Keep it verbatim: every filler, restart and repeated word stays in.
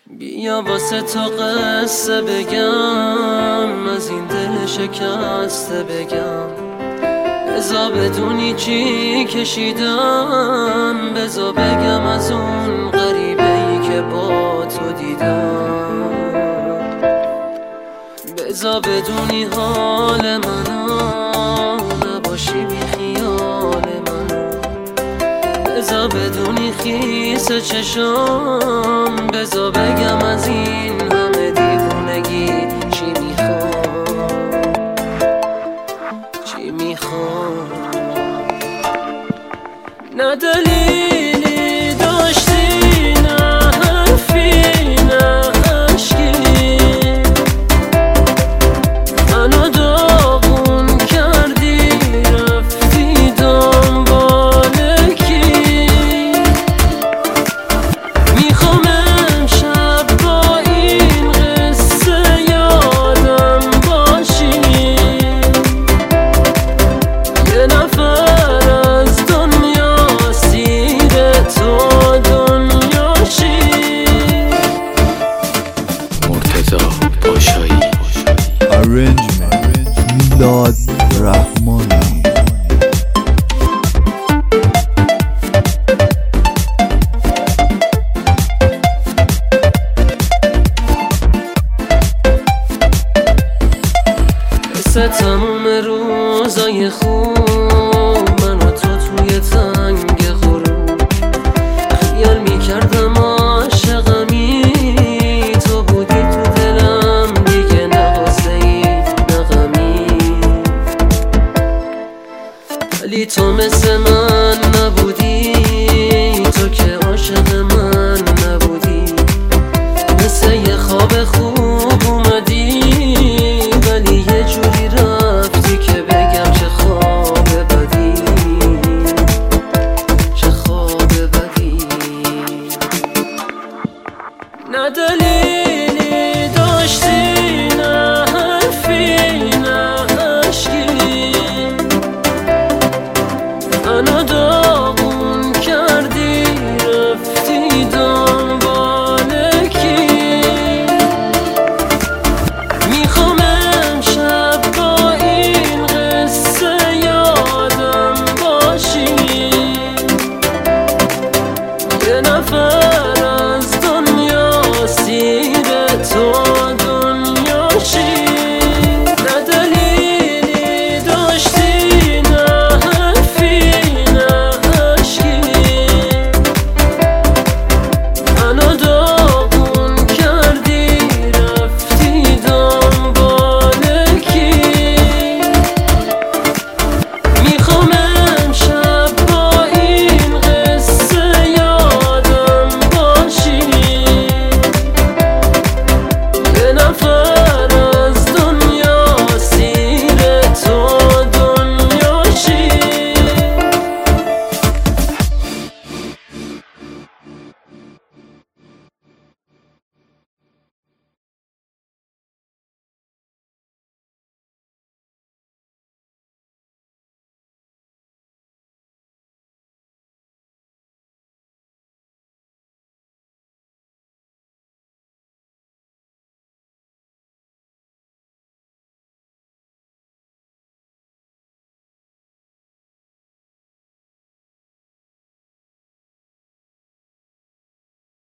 بیا واسه تو قصه بگم، از این دل شکسته بگم. بزا بدونی چی کشیدم، بزا بگم از اون غریبه ای که با تو دیدم. بزا بدونی حال منو، نباشی بی خیال منو. بزا بدونی خیس چشم، بزا بگم از این همه دیوونگی چی میخوام، چی میخوام. نه دلیلی داشتی، نه حرفی، نه عشقی، منو داغون کردی رفتی دنبال کی. میخوام امشب با این قصه یادم باشی، یه نفر از دنیا سیر تو دنیاشی. مرتضی پاشایی Arrangement میلاد رحمانی. مثل تموم روزای خوب، من و تو توی تنگ غروب خیال میکردم عاشقمی. تو بودی تو دلم دیگه، نه غصه ای نه غمی. ولی تو مثل من نبودی، تو که عاشق من نبودی. مثل یه خواب خوب اومدی، ولی یه جوری رفتی که بگم چه خواب بدی، چه خواب بدی. نه دلیلی داشتی،